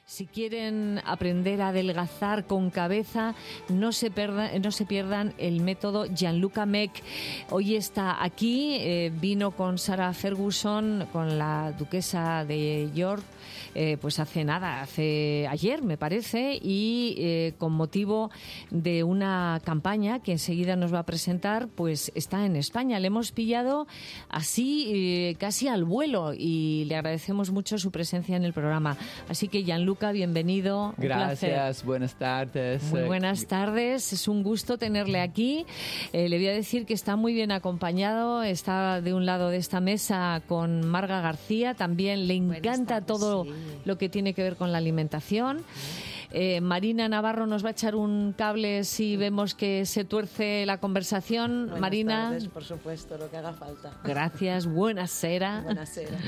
Si quieren aprender a adelgazar con cabeza, no se pierdan el método Gianluca Meck. Hoy está aquí, vino con Sarah Ferguson, con la duquesa de York, pues hace ayer me parece, y con motivo de una campaña que enseguida nos va a presentar, pues está en España. Le hemos pillado así casi al vuelo y le agradecemos mucho su presencia en el programa. Así que Gianluca, bienvenido. Gracias, buenas tardes. Muy buenas tardes, es un gusto tenerle aquí. Le voy a decir que está muy bien acompañado, está de un lado de esta mesa con Marga García, también le encanta todo lo que tiene que ver con la alimentación. Marina Navarro nos va a echar un cable si vemos que se tuerce la conversación. Buenas Marina. tardes, por supuesto, lo que haga falta. Gracias, buenasera. Buenasera.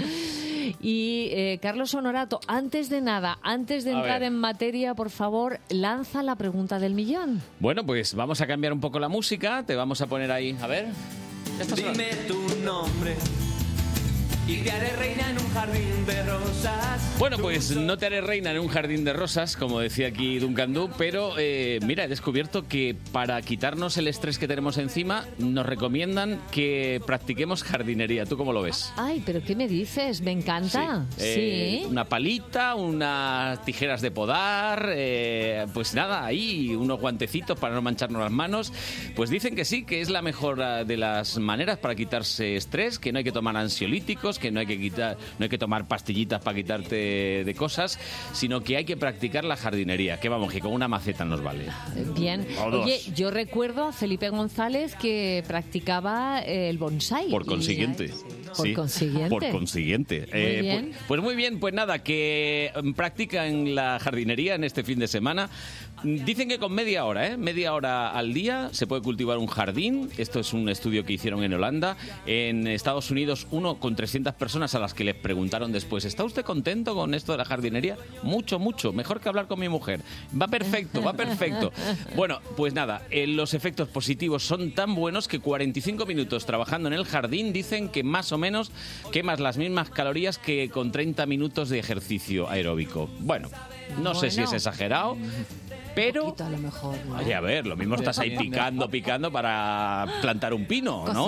Y Carlos Honorato, antes de entrar en materia, por favor, lanza la pregunta del millón. Bueno, pues vamos a cambiar un poco la música, te vamos a poner ahí, a ver. Dime tu nombre y te haré reina en un jardín de rosas. Bueno, pues no te haré reina en un jardín de rosas, como decía aquí Duncan Du, pero mira, he descubierto que para quitarnos el estrés que tenemos encima, nos recomiendan que practiquemos jardinería. ¿Tú cómo lo ves? Ay, ¿pero qué me dices? Me encanta. Sí. Una palita, unas tijeras de podar, pues nada, ahí unos guantecitos para no mancharnos las manos. Pues dicen que sí, que es la mejor de las maneras para quitarse estrés, que no hay que tomar ansiolíticos, que no hay que tomar pastillitas para quitarte de cosas, sino que hay que practicar la jardinería, que vamos, que con una maceta nos vale. Bien. Oye, yo recuerdo a Felipe González que practicaba el bonsái. Por consiguiente. Por consiguiente. Muy bien. Pues muy bien, pues nada, que practican la jardinería en este fin de semana. Dicen que con media hora al día se puede cultivar un jardín. Esto es un estudio que hicieron en Holanda. En Estados Unidos, uno con 300 personas a las que les preguntaron después: ¿está usted contento con esto de la jardinería? Mucho, mejor que hablar con mi mujer. Va perfecto. Bueno, pues nada, los efectos positivos son tan buenos que 45 minutos trabajando en el jardín dicen que más o menos quemas las mismas calorías que con 30 minutos de ejercicio aeróbico. Bueno, no sé si es exagerado, pero poquito, a lo mejor, ¿no? Oye, a ver, lo mismo estás ahí picando para plantar un pino, ¿no?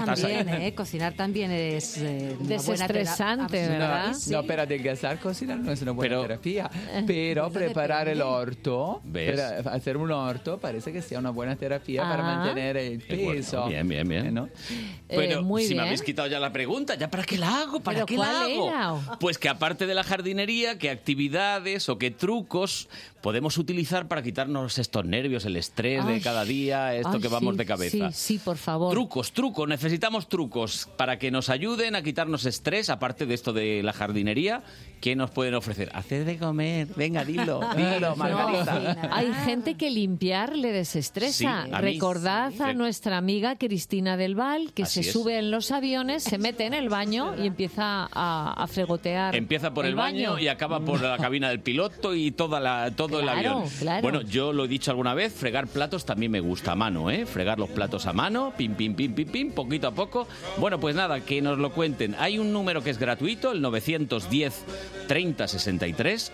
Cocinar también es desestresante, ¿verdad? No, pero adelgazar, cocinar no es una buena terapia. Pero preparar el orto, hacer un orto, parece que sea una buena terapia para mantener el peso. Bueno, bien. ¿No? Pero muy si bien. me habéis quitado ya la pregunta, ¿ya para qué la hago? ¿Para qué la hago? Era? Pues que aparte de la jardinería, ¿qué actividades o qué trucos podemos utilizar para quitarnos estos nervios, el estrés de cada día, que vamos de cabeza? Sí, por favor. Trucos, necesitamos trucos para que nos ayuden a quitarnos estrés, aparte de esto de la jardinería. ¿Qué nos pueden ofrecer? Hacer de comer. Venga, dilo, Margarita. No, hay gente que limpiar le desestresa. Sí, Recordad a nuestra amiga Cristina del Val, que Así se es. sube en los aviones, se mete en el baño y empieza a fregotear. Empieza por el baño y acaba por la cabina del piloto y todo el avión. Claro. Bueno, yo lo he dicho alguna vez, fregar platos también me gusta a mano, fregar los platos a mano, pim, poquito a poco. Bueno, pues nada, que nos lo cuenten. Hay un número que es gratuito, el 910 30 63,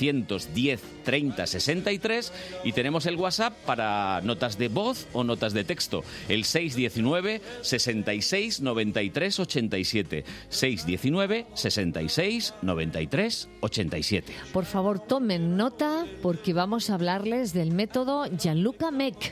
910 30 63, y tenemos el WhatsApp para notas de voz o notas de texto, el 619 66 93 87, 619 66 93 87. Por favor, tomen nota porque vamos a hablarles del método Gianluca Meck.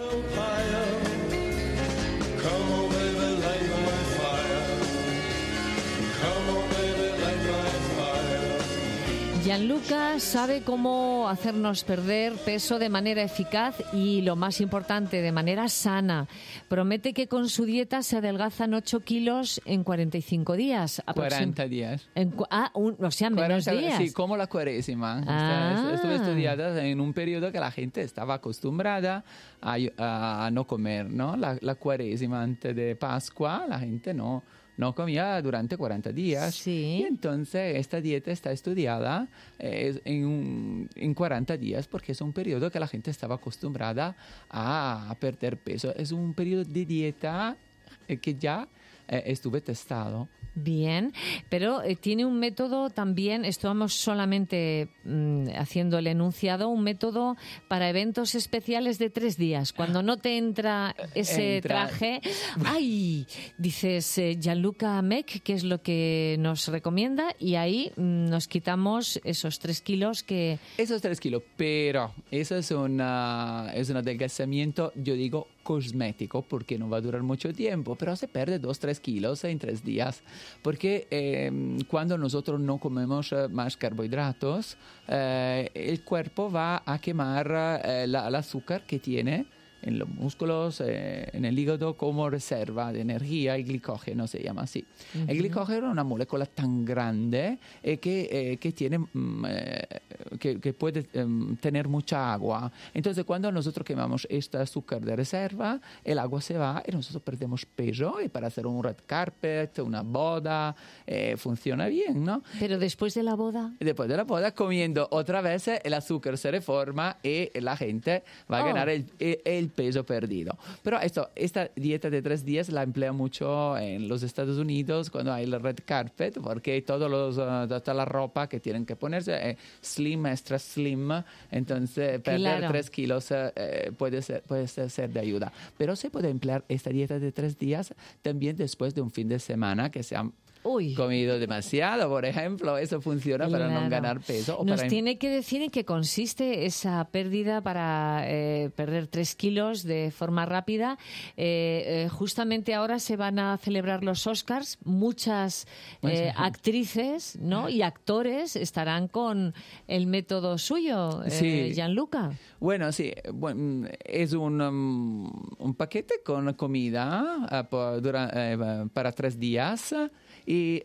Gianluca sabe cómo hacernos perder peso de manera eficaz y, lo más importante, de manera sana. Promete que con su dieta se adelgazan 8 kilos en 45 días. 40 días. O sea, menos 40, días. Sí, como la cuaresima. Estuve estudiando en un periodo que la gente estaba acostumbrada a no comer, ¿no? La cuaresima antes de Pascua, la gente no comía durante 40 días. Sí. Y entonces esta dieta está estudiada en 40 días porque es un periodo que la gente estaba acostumbrada a perder peso. Es un periodo de dieta que ya estuve testado. Bien, pero tiene un método también, estamos solamente haciendo el enunciado, un método para eventos especiales de 3 días. Cuando no te entra ese traje, ¡ay! Dices Gianluca Meck, que es lo que nos recomienda, y ahí nos quitamos esos 3 kilos que... Esos 3 kilos, pero eso es un adelgazamiento, yo digo, cosmético, porque no va a durar mucho tiempo, pero se pierde 2-3 kilos en 3 días, porque cuando nosotros no comemos más carbohidratos, el cuerpo va a quemar el azúcar que tiene en los músculos, en el hígado, como reserva de energía. El glicógeno se llama así. Uh-huh. El glicógeno es una molécula tan grande que tiene, que puede tener mucha agua. Entonces, cuando nosotros quemamos este azúcar de reserva, el agua se va y nosotros perdemos peso. Y para hacer un red carpet, una boda, funciona bien, ¿no? Pero después de la boda... Después de la boda, comiendo otra vez, el azúcar se reforma y la gente va a ganar el peso perdido. Pero esta dieta de 3 días la emplea mucho en los Estados Unidos cuando hay el red carpet, porque toda la ropa que tienen que ponerse es slim, extra slim, entonces perder 3 kilos puede ser de ayuda. Pero se puede emplear esta dieta de 3 días también después de un fin de semana que se han comido demasiado, por ejemplo. Eso funciona para no ganar peso. Nos tiene que decir en qué consiste esa pérdida para perder 3 kilos de forma rápida. Justamente ahora se van a celebrar los Oscars. Muchas actrices, ¿no? y actores estarán con el método suyo, Gianluca. Bueno, sí. Bueno, es un paquete con comida para 3 días. Y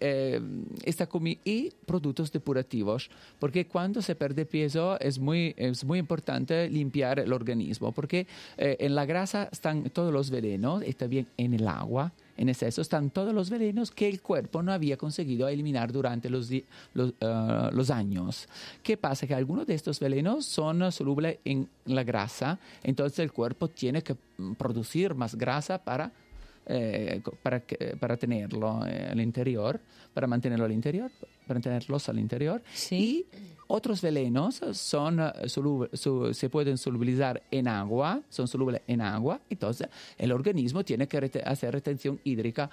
productos depurativos, porque cuando se pierde peso es muy importante limpiar el organismo, porque en la grasa están todos los venenos y también en el agua. En exceso están todos los venenos que el cuerpo no había conseguido eliminar durante los años. ¿Qué pasa? Que algunos de estos venenos son solubles en la grasa, entonces el cuerpo tiene que producir más grasa para tenerlo al interior, para mantenerlo al interior, para tenerlos al interior. Sí. Y otros venenos se pueden solubilizar en agua, son solubles en agua, entonces el organismo tiene que hacer retención hídrica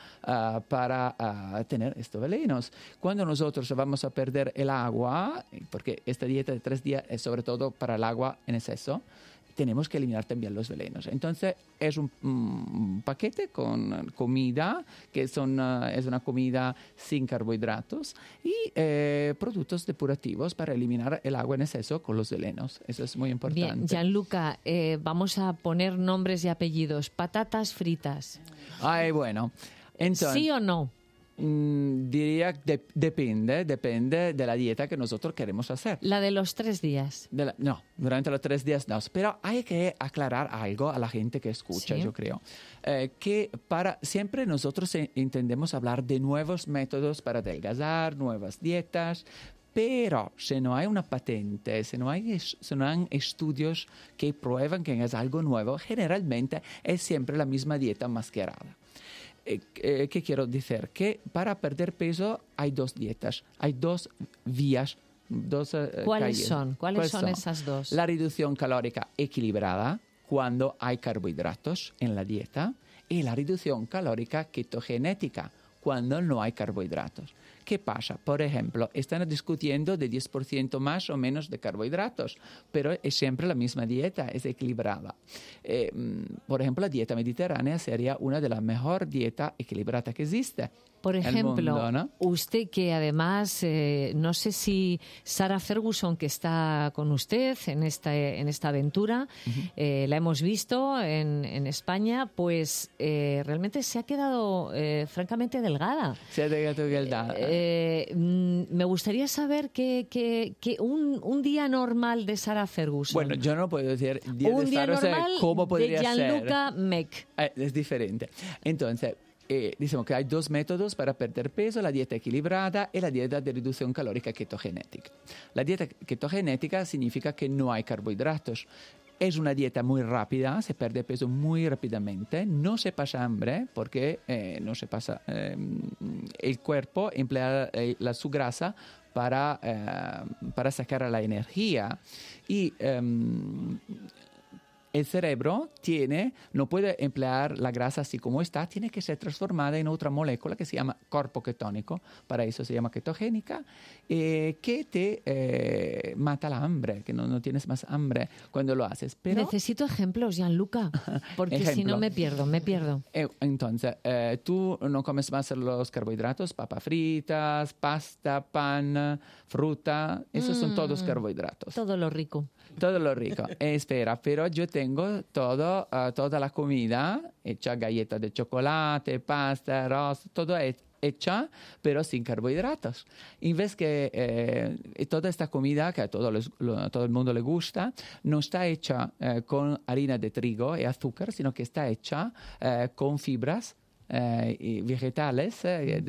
para tener estos venenos. Cuando nosotros vamos a perder el agua, porque esta dieta de 3 días es sobre todo para el agua en exceso, tenemos que eliminar también los venenos. Entonces, es un paquete con comida, que es una comida sin carbohidratos, y productos depurativos para eliminar el agua en exceso con los venenos. Eso es muy importante. Bien, Gianluca, vamos a poner nombres y apellidos. Patatas fritas. Ay, bueno. Entonces, ¿sí o no? Diría que depende de la dieta que nosotros queremos hacer. La de los 3 días. No, durante los 3 días no. Pero hay que aclarar algo a la gente que escucha, yo creo. Que siempre nosotros intendemos hablar de nuevos métodos para adelgazar, nuevas dietas. Pero si no hay una patente, si no hay estudios que prueban que es algo nuevo, generalmente es siempre la misma dieta mascarada. ¿Qué quiero decir? Que para perder peso hay 2 dietas, hay 2 vías, 2 ¿Cuáles son? ¿Cuáles son esas 2? La reducción calórica equilibrada, cuando hay carbohidratos en la dieta, y la reducción calórica ketogenética, cuando no hay carbohidratos. ¿Qué pasa? Por ejemplo, están discutiendo de 10% más o menos de carbohidratos, pero es siempre la misma dieta, es equilibrada. Por ejemplo, la dieta mediterránea sería una de las mejores dietas equilibradas que existe. Por ejemplo, mundo, ¿no? Usted que además, no sé si Sarah Ferguson, que está con usted en esta aventura, la hemos visto en España, pues realmente se ha quedado francamente delgada. Se ha quedado delgada. Me gustaría saber que un día normal de Sarah Ferguson. Bueno, yo no puedo decir un día normal cómo podría de ser. Gianluca Meck. Es diferente. Entonces, diciamo que hay 2 métodos para perder peso, la dieta equilibrada y la dieta de reducción calórica ketogenética. La dieta ketogenética significa que no hay carbohidratos. Es una dieta muy rápida, se pierde peso muy rápidamente, no se pasa hambre porque no se pasa, el cuerpo emplea su grasa para sacar la energía y el cerebro no puede emplear la grasa así como está, tiene que ser transformada en otra molécula que se llama cuerpo ketónico, para eso se llama ketogénica, que te mata la hambre, que no tienes más hambre cuando lo haces. Pero, necesito ejemplos, Gianluca, porque si no me pierdo. Entonces, tú no comes más los carbohidratos, papas fritas, pasta, pan, fruta, esos son todos carbohidratos. Todo lo rico. Todo lo rico. Espera, pero yo tengo toda la comida hecha, galletas de chocolate, pasta, arroz, todo hecha, pero sin carbohidratos. En vez que toda esta comida que a todo el mundo le gusta, no está hecha con harina de trigo y azúcar, sino que está hecha con fibras vegetales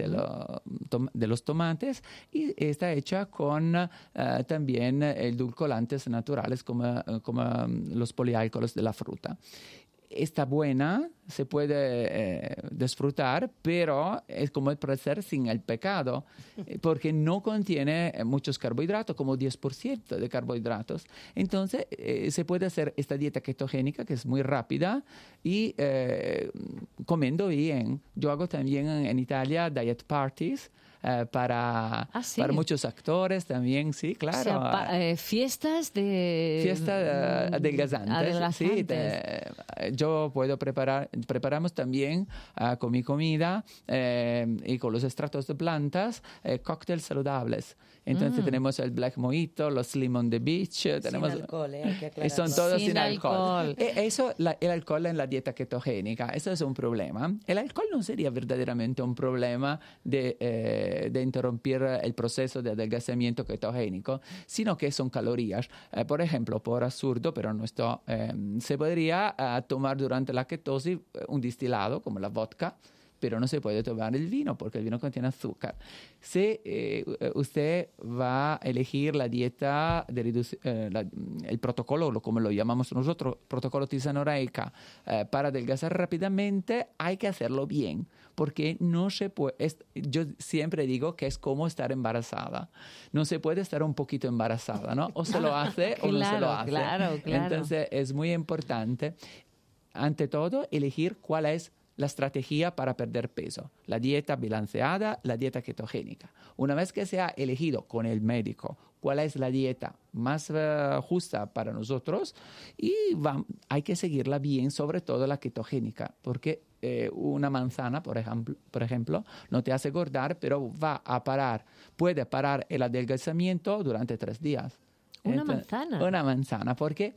de los tomates y está hecha con también edulcorantes naturales como los poliálcohols de la fruta. Está buena, se puede disfrutar, pero es como el placer sin el pecado, porque no contiene muchos carbohidratos, como 10% de carbohidratos. Entonces, se puede hacer esta dieta ketogénica, que es muy rápida, y comiendo bien. Yo hago también en Italia diet parties, para muchos actores también, sí, claro. O sea, fiestas adelgazantes. Sí, yo puedo preparamos también con mi comida y con los extractos de plantas cócteles saludables. Entonces tenemos el Black Mojito, los Lemon the Beach. Tenemos, sin alcohol, hay que aclararlo. Son todos sin alcohol. El alcohol en la dieta ketogénica, eso es un problema. El alcohol no sería verdaderamente un problema de interrumpir el proceso de adelgazamiento ketogénico, sino que son calorías. Por ejemplo, por absurdo, pero no esto, se podría tomar durante la ketosis un destilado como la vodka, pero no se puede tomar el vino porque el vino contiene azúcar. Si usted va a elegir la dieta el protocolo, como lo llamamos nosotros, protocolo tisanoreica, para adelgazar rápidamente, hay que hacerlo bien, porque no se puede. Yo siempre digo que es como estar embarazada. No se puede estar un poquito embarazada, ¿no? O se lo hace o no se lo hace. Claro. Entonces es muy importante, ante todo, elegir cuál es la estrategia para perder peso, la dieta balanceada, la dieta ketogénica. Una vez que se ha elegido con el médico cuál es la dieta más justa para nosotros, hay que seguirla bien, sobre todo la ketogénica, porque una manzana, por ejemplo, no te hace engordar, pero puede parar el adelgazamiento durante 3 días. Una manzana, porque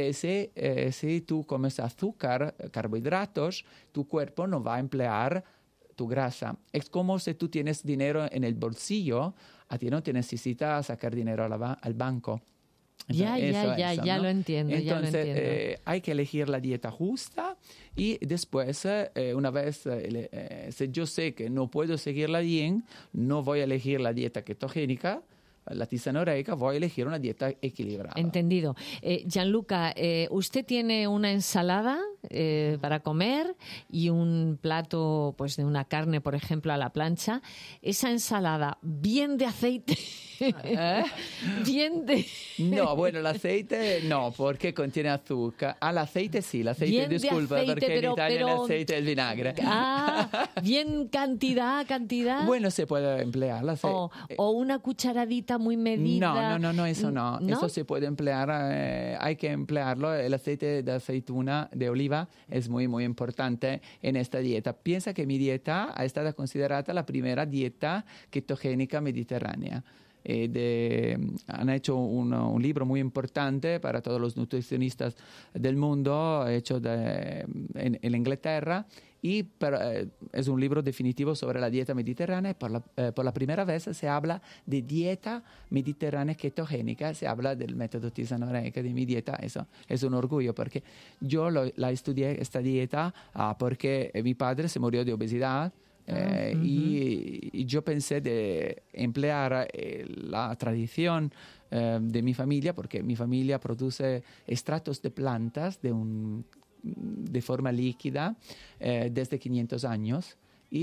si tú comes azúcar, carbohidratos, tu cuerpo no va a emplear tu grasa. Es como si tú tienes dinero en el bolsillo, a ti no te necesita sacar dinero al banco. Entonces, ya lo entiendo. Entonces, hay que elegir la dieta justa y después, una vez, si yo sé que no puedo seguirla bien, no voy a elegir la dieta ketogénica, la tisanoreica, voy a elegir una dieta equilibrada. Entendido. Gianluca, usted tiene una ensalada para comer y un plato pues de una carne, por ejemplo, a la plancha. Esa ensalada, bien de aceite. No, bueno, el aceite no, porque contiene azúcar. El aceite sí, el aceite, bien disculpa, aceite, porque en Italia el aceite es el vinagre. Bien cantidad. Bueno, se puede emplear el aceite. O una cucharadita muy medida. No, eso no. Eso se puede emplear, hay que emplearlo. El aceite de aceituna, de oliva, es muy, muy importante en esta dieta. Piensa que mi dieta ha estado considerada la primera dieta ketogénica mediterránea. Han hecho un libro muy importante para todos los nutricionistas del mundo, hecho en Inglaterra, y es un libro definitivo sobre la dieta mediterránea. Por la primera vez se habla de dieta mediterránea ketogénica, se habla del método tisanoreica de mi dieta. Eso es un orgullo, porque yo la estudié esta dieta porque mi padre se murió de obesidad. Y yo pensé de emplear la tradición de mi familia, porque mi familia produce extractos de plantas de forma líquida desde 500 años.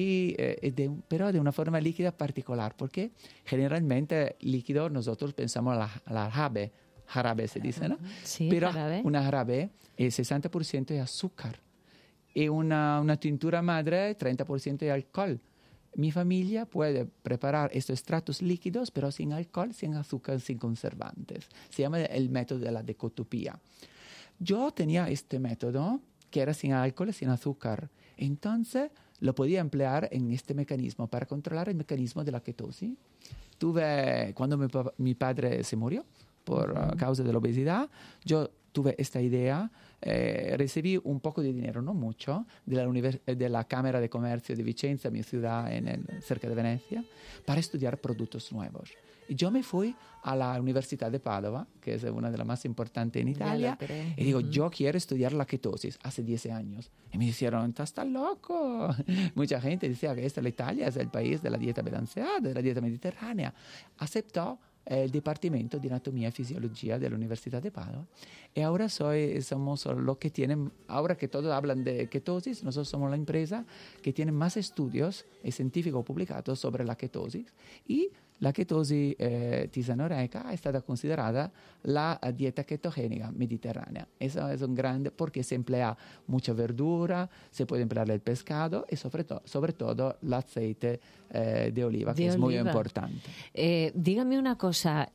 Pero de una forma líquida particular, porque generalmente líquido nosotros pensamos a la jarabe se dice, ¿no? Sí, pero jarabe. una jarabe, el 60% es azúcar y una tintura madre, 30% es alcohol. Mi familia puede preparar estos extractos líquidos, pero sin alcohol, sin azúcar, sin conservantes. Se llama el método de la decotopía. Yo tenía este método que era sin alcohol y sin azúcar. Entonces lo podía emplear en este mecanismo para controlar el mecanismo de la ketosis. Cuando mi padre se murió por causa de la obesidad, yo tuve esta idea, recibí un poco de dinero, no mucho, de la Cámara de Comercio de Vicenza, mi ciudad cerca de Venecia, para estudiar productos nuevos. Y yo me fui a la Universidad de Padova, que es una de las más importantes en Italia, y digo, yo quiero estudiar la ketosis, hace 10 años. Y me dijeron, estás loco. Mucha gente decía que la Italia es el país de la dieta balanceada, de la dieta mediterránea. Aceptó el Departamento de Anatomía y Fisiología de la Universidad de Padova. Y ahora somos los que tienen, ahora que todos hablan de ketosis, nosotros somos la empresa que tiene más estudios científicos publicados sobre la ketosis. Y la ketosis tisanoreica è stata considerada la dieta ketogénica mediterránea. Eso es un grande, porque se emplea mucha verdura, se puede emplear el pescado y sobre todo el aceite de oliva, que es muy importante. Dígame una cosa,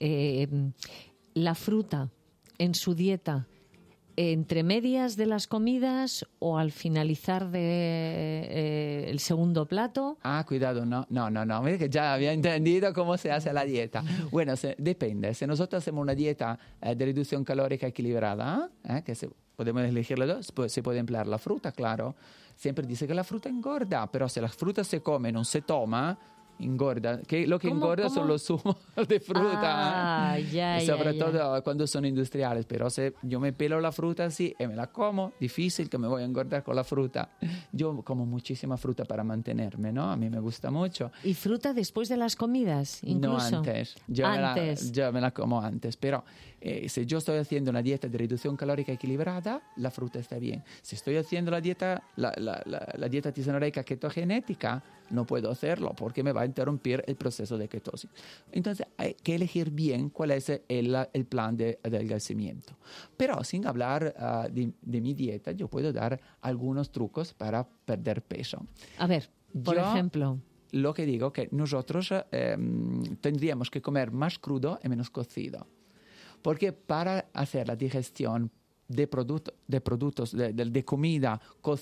la fruta en su dieta, ¿entre medias de las comidas o al finalizar el segundo plato? Cuidado, no, que ya había entendido cómo se hace la dieta. Bueno, depende. Si nosotros hacemos una dieta de reducción calórica equilibrada, que podemos elegirle dos, pues se puede emplear la fruta, claro. Siempre dice que la fruta engorda, pero si la fruta se come, no se toma, engorda. Lo que engorda son los zumos de fruta. Y sobre todo cuando son industriales. Pero si yo me pelo la fruta así y me la como, difícil que me voy a engordar con la fruta. Yo como muchísima fruta para mantenerme, ¿no? A mí me gusta mucho. ¿Y fruta después de las comidas incluso? No, antes. Yo me la como antes. Pero si yo estoy haciendo una dieta de reducción calórica equilibrada, la fruta está bien. Si estoy haciendo la dieta tisanoreica ketogenética, no puedo hacerlo porque me va a interrumpir el proceso de ketosis. Entonces hay que elegir bien cuál es el plan de adelgazamiento. Pero sin hablar de mi dieta, yo puedo dar algunos trucos para perder peso. A ver, por ejemplo. Lo que digo que nosotros tendríamos que comer más crudo y menos cocido. Porque para hacer la digestión de comida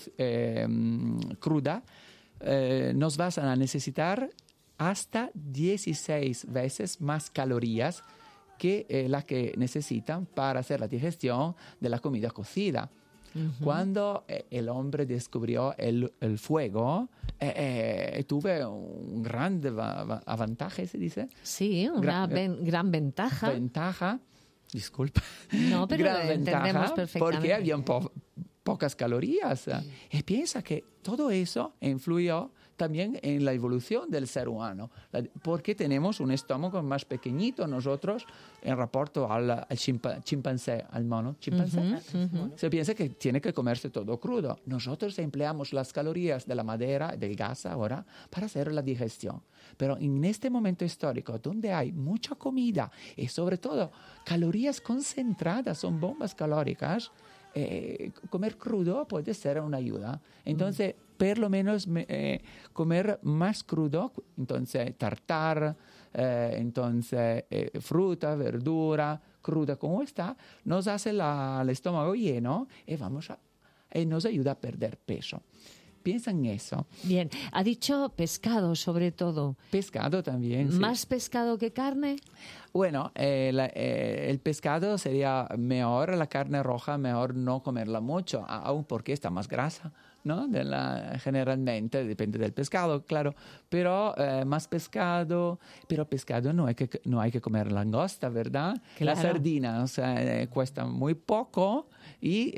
cruda, nos vas a necesitar hasta 16 veces más calorías que las que necesitan para hacer la digestión de la comida cocida. Uh-huh. Cuando el hombre descubrió el fuego, tuve un gran avantaje, ¿se dice? Sí, una gran ventaja. Ventaja, disculpa. No, pero gran entendemos ventaja perfectamente. Porque había pocas calorías. Y piensa que todo eso influyó también en la evolución del ser humano, porque tenemos un estómago más pequeñito nosotros en rapport al chimpancé, al mono chimpancé. Uh-huh. Se piensa que tiene que comerse todo crudo. Nosotros empleamos las calorías de la madera, del gas ahora, para hacer la digestión. Pero en este momento histórico, donde hay mucha comida y sobre todo calorías concentradas, son bombas calóricas, comer crudo puede ser una ayuda. Entonces, por lo menos comer más crudo, entonces tartar, entonces fruta, verdura, cruda como está, nos hace el estómago lleno y nos ayuda a perder peso. Piensa en eso. Bien, ha dicho pescado sobre todo. Pescado también, sí. ¿Más pescado que carne? Bueno, el pescado sería mejor, la carne roja mejor no comerla mucho, aún porque está más grasa, ¿no? Generalmente, depende del pescado, claro, pero más pescado, pero pescado no hay que comer langosta, ¿verdad? Claro. La sardina, o sea, cuesta muy poco y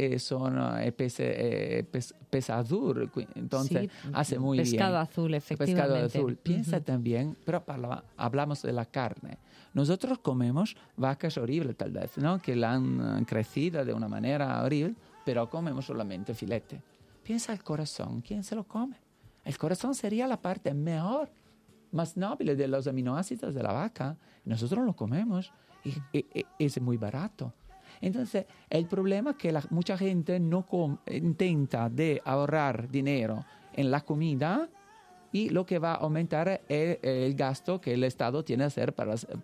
pesa azul, entonces sí, hace muy bien. Pescado azul, efectivamente. Pescado azul. Piensa también, pero hablamos de la carne. Nosotros nosotros comemos vacas horribles tal vez, ¿no? Que la han crecido de una manera horrible, pero comemos solamente filete. Piensa el corazón, ¿quién se lo come? El corazón sería la parte mejor, más noble de los aminoácidos de la vaca. Nosotros lo comemos y es muy barato. Entonces, el problema es que mucha gente no intenta de ahorrar dinero en la comida y lo que va a aumentar es el gasto que el Estado tiene que hacer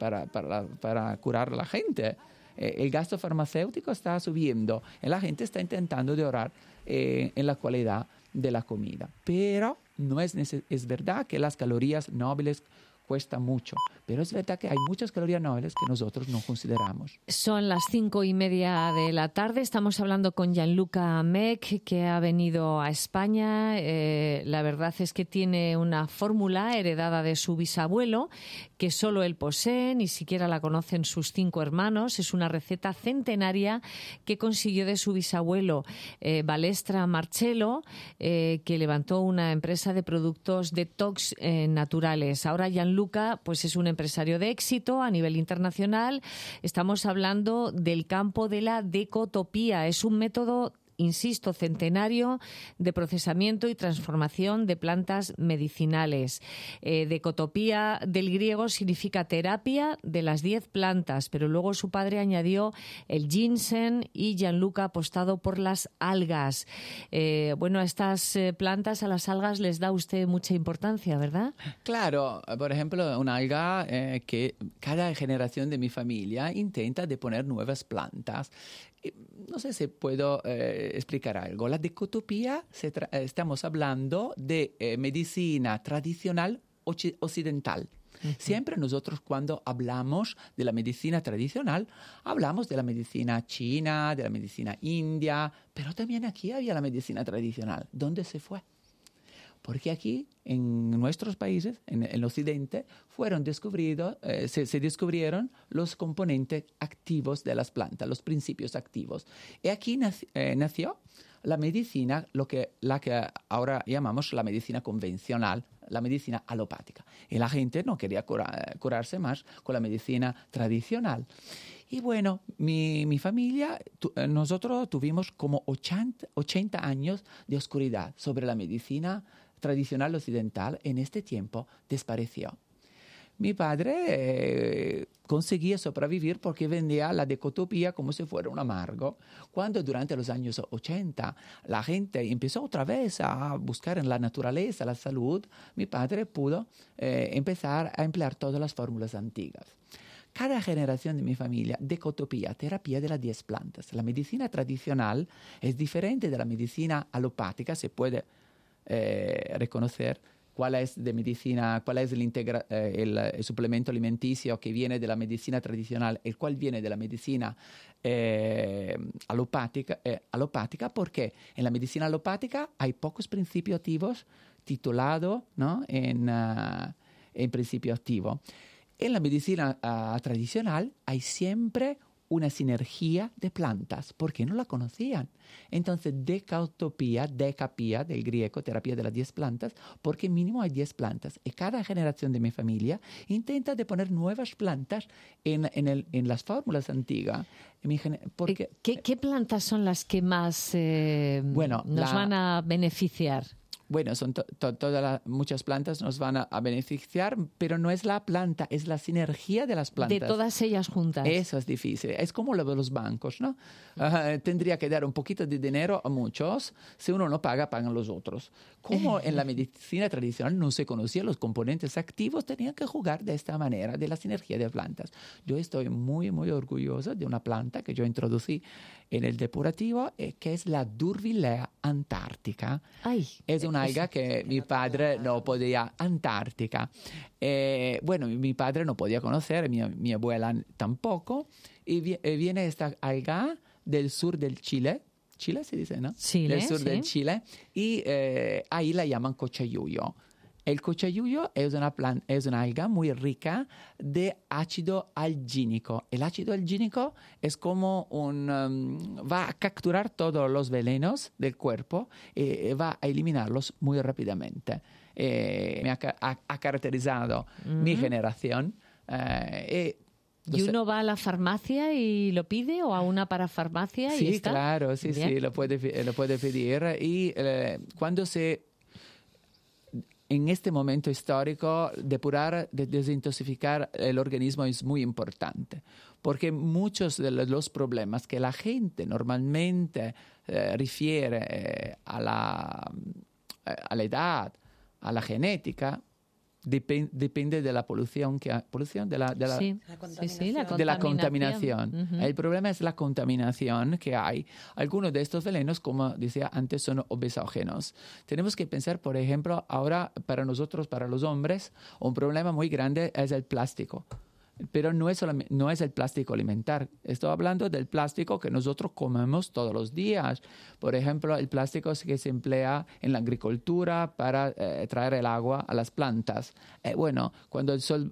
para curar a la gente. El gasto farmacéutico está subiendo y la gente está intentando de ahorrar en la calidad de la comida. Pero no es verdad que las calorías nobles cuesta mucho, pero es verdad que hay muchas calorías nobles que nosotros no consideramos. Son las 5:30 de la tarde. Estamos hablando con Gianluca Meck, que ha venido a España. La verdad es que tiene una fórmula heredada de su bisabuelo, que solo él posee, ni siquiera la conocen sus 5 hermanos. Es una receta centenaria que consiguió de su bisabuelo, Balestra Marcello, que levantó una empresa de productos detox naturales. Ahora Gianluca pues es un empresario de éxito a nivel internacional. Estamos hablando del campo de la decotopía. Es un método, insisto, centenario de procesamiento y transformación de plantas medicinales. Decotopía del griego significa terapia de las 10 plantas, pero luego su padre añadió el ginseng y Gianluca ha apostado por las algas. A estas plantas, a las algas, les da usted mucha importancia, ¿verdad? Claro, por ejemplo, una alga que cada generación de mi familia intenta de poner nuevas plantas. No sé si puedo explicar algo. La decotopía, estamos hablando de medicina tradicional occidental. Uh-huh. Siempre nosotros cuando hablamos de la medicina tradicional, hablamos de la medicina china, de la medicina india, pero también aquí había la medicina tradicional. ¿Dónde se fue? Porque aquí, en nuestros países, en el occidente, se descubrieron los componentes activos de las plantas, los principios activos. Y aquí nació la medicina, la que ahora llamamos la medicina convencional, la medicina alopática. Y la gente no quería curarse más con la medicina tradicional. Y bueno, mi familia, nosotros tuvimos como 80 años de oscuridad sobre la medicina tradicional occidental. En este tiempo desapareció. Mi padre conseguía sobrevivir porque vendía la decotopía como si fuera un amargo. Cuando durante los años 80 la gente empezó otra vez a buscar en la naturaleza la salud, mi padre pudo empezar a emplear todas las fórmulas antiguas. Cada generación de mi familia, decotopía, terapia de las 10 plantas. La medicina tradicional es diferente de la medicina alopática, se puede reconocer cuál es el suplemento alimenticio que viene de la medicina tradicional, el cual viene de la medicina alopática, porque en la medicina alopática hay pocos principios activos titulados, ¿no? en principio activo. En la medicina tradicional hay siempre una sinergia de plantas, porque no la conocían. Entonces, decapía del griego, terapia de las 10 plantas, porque mínimo hay 10 plantas. Y cada generación de mi familia intenta de poner nuevas plantas en las fórmulas antiguas. Porque, ¿Qué plantas son las que más nos van a beneficiar? Bueno, son muchas plantas nos van a beneficiar, pero no es la planta, es la sinergia de las plantas. De todas ellas juntas. Eso es difícil. Es como lo de los bancos, ¿no? Tendría que dar un poquito de dinero a muchos. Si uno no paga, pagan los otros. Como en la medicina tradicional no se conocían los componentes activos, tenían que jugar de esta manera, de la sinergia de plantas. Yo estoy muy, muy orgulloso de una planta que yo introducí en el depurativo, que es la Durvillea antártica. Ay, es una alga que mi padre no podía, antártica. Mi padre no podía conocer, mi abuela tampoco, y viene esta alga del sur del Chile. Chile se dice, ¿no? Chile, del sur sí. del Chile, y ahí la llaman cochayuyo. El cochayuyo es una alga muy rica de ácido algínico. El ácido algínico es como va a capturar todos los venenos del cuerpo y va a eliminarlos muy rápidamente. Me ha caracterizado mi generación. ¿Y uno va a la farmacia y lo pide o a una parafarmacia? Sí, y está? claro, sí, Bien. sí, lo puede pedir. Y cuando en este momento histórico, depurar, desintoxicar el organismo es muy importante, porque muchos de los problemas que la gente normalmente refiere a la edad, a la genética, depende de la polución de la contaminación. Ujú. El problema es la contaminación que hay. Algunos de estos venenos, como decía antes, son obesógenos. Tenemos que pensar, por ejemplo, ahora para nosotros, para los hombres, un problema muy grande es el plástico. Pero no es el plástico alimentar. Estoy hablando del plástico que nosotros comemos todos los días. Por ejemplo, el plástico que se emplea en la agricultura para traer el agua a las plantas. Bueno, cuando el sol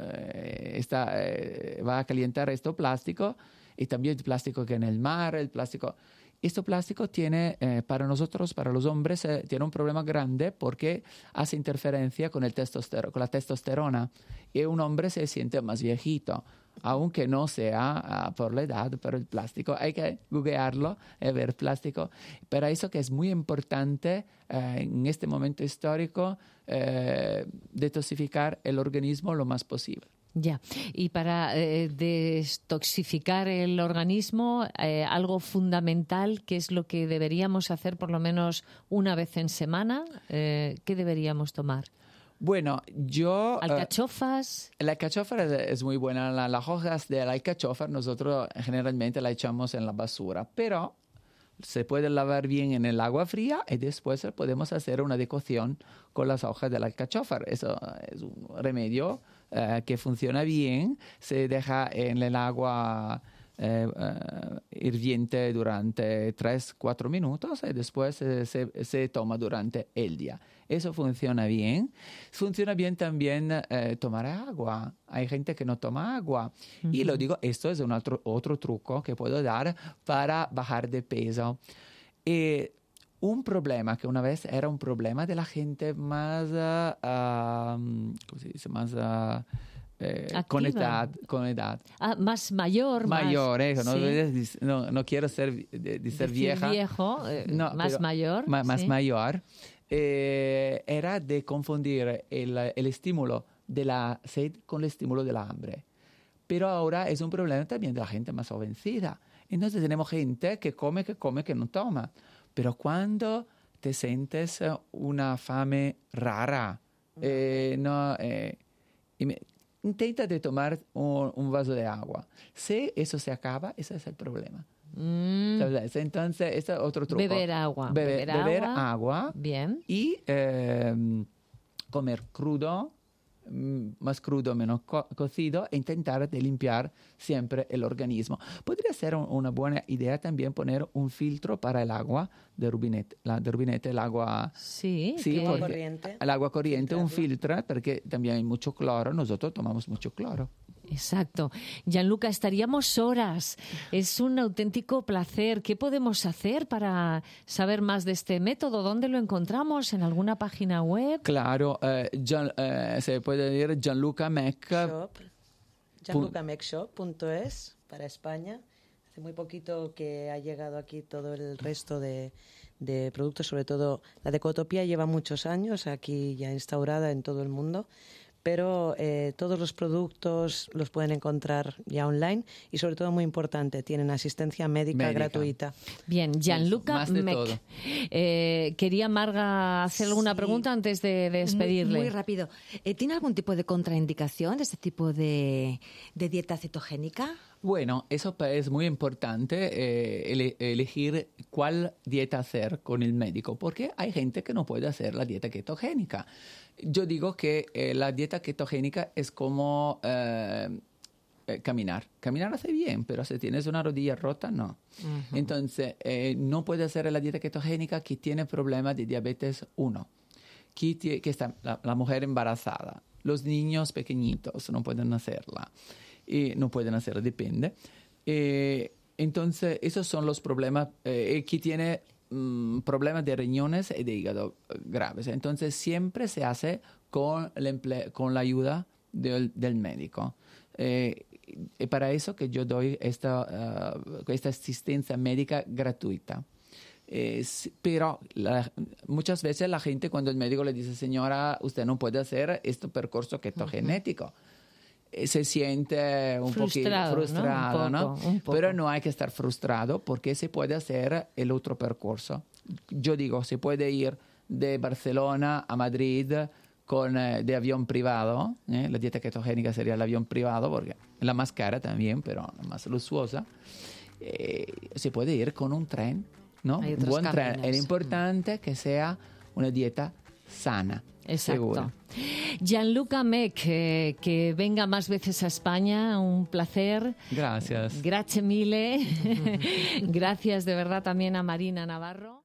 va a calentar este plástico, y también el plástico que en el mar, este plástico tiene, para nosotros, para los hombres, tiene un problema grande porque hace interferencia con la testosterona. Y un hombre se siente más viejito, aunque no sea por la edad, pero el plástico, hay que googlearlo y ver plástico. Para eso que es muy importante en este momento histórico detoxificar el organismo lo más posible. Ya, y para destoxificar el organismo, algo fundamental, ¿qué es lo que deberíamos hacer por lo menos una vez en semana? ¿Qué deberíamos tomar? Bueno, ¿Alcachofas? La alcachofa es muy buena. Las hojas de la alcachofa nosotros generalmente la echamos en la basura, pero se puede lavar bien en el agua fría y después podemos hacer una decocción con las hojas de la alcachofa. Eso es un remedio que funciona bien. Se deja en el agua hirviente durante 3-4 minutos y después se toma durante el día. Eso funciona bien. Funciona bien también tomar agua. Hay gente que no toma agua. Uh-huh. Y lo digo, esto es otro truco que puedo dar para bajar de peso. Un problema que una vez era un problema de la gente más, ¿cómo se dice? Más con edad. Más mayor. Mayor, sí. No quiero ser vieja. Viejo, no, más mayor. Más sí. mayor. Era de confundir el estímulo de la sed con el estímulo de la hambre. Pero ahora es un problema también de la gente más jovencita. Entonces tenemos gente que come, que no toma. Pero cuando te sientes una fame rara, intenta de tomar un vaso de agua. Si eso se acaba, ese es el problema. Entonces, este es otro truco. Beber agua. Beber agua. Bien. Y comer crudo, más crudo, menos cocido, e intentar de limpiar siempre el organismo. Podría ser una buena idea también poner un filtro para el agua de rubinete. El agua... Sí, corriente. El agua corriente, un filtro, porque también hay mucho cloro. Nosotros tomamos mucho cloro. Exacto. Gianluca, estaríamos horas. Es un auténtico placer. ¿Qué podemos hacer para saber más de este método? ¿Dónde lo encontramos? ¿En alguna página web? Claro, se puede ir Gianluca Mec. GianlucaMecShop.es para España. Hace muy poquito que ha llegado aquí todo el resto de productos, sobre todo la Decotopía lleva muchos años aquí ya instaurada en todo el mundo. Pero todos los productos los pueden encontrar ya online y, sobre todo, muy importante, tienen asistencia médica gratuita. Bien, Gianluca Mec. Quería Marga hacer alguna pregunta antes de despedirle. Muy rápido. ¿Tiene algún tipo de contraindicación de este tipo de dieta cetogénica? Bueno, eso es muy importante, elegir cuál dieta hacer con el médico, porque hay gente que no puede hacer la dieta ketogénica. Yo digo que la dieta ketogénica es como caminar. Caminar hace bien, pero si tienes una rodilla rota, no. Uh-huh. Entonces, no puede hacer la dieta ketogénica que tiene problemas de diabetes 1, que está la mujer embarazada, los niños pequeñitos no pueden hacerla. No pueden hacerlo, depende. Entonces, esos son los problemas que tiene problemas de riñones y de hígado graves. Entonces, siempre se hace con la ayuda del médico. es para eso que yo doy esta asistencia médica gratuita. Pero muchas veces la gente, cuando el médico le dice, señora, usted no puede hacer este percurso ketogenético, se siente un poquito frustrado, ¿no? Un poco. Pero no hay que estar frustrado porque se puede hacer el otro percurso. Yo digo, se puede ir de Barcelona a Madrid de avión privado. La dieta ketogénica sería el avión privado porque es la más cara también, pero la más luxuosa. Se puede ir con un tren, ¿no? Un buen tren. Es importante que sea una dieta sana. Exacto. Segura. Gianluca Mech, que venga más veces a España, un placer. Gracias. Grazie mille. Gracias de verdad también a Marina Navarro.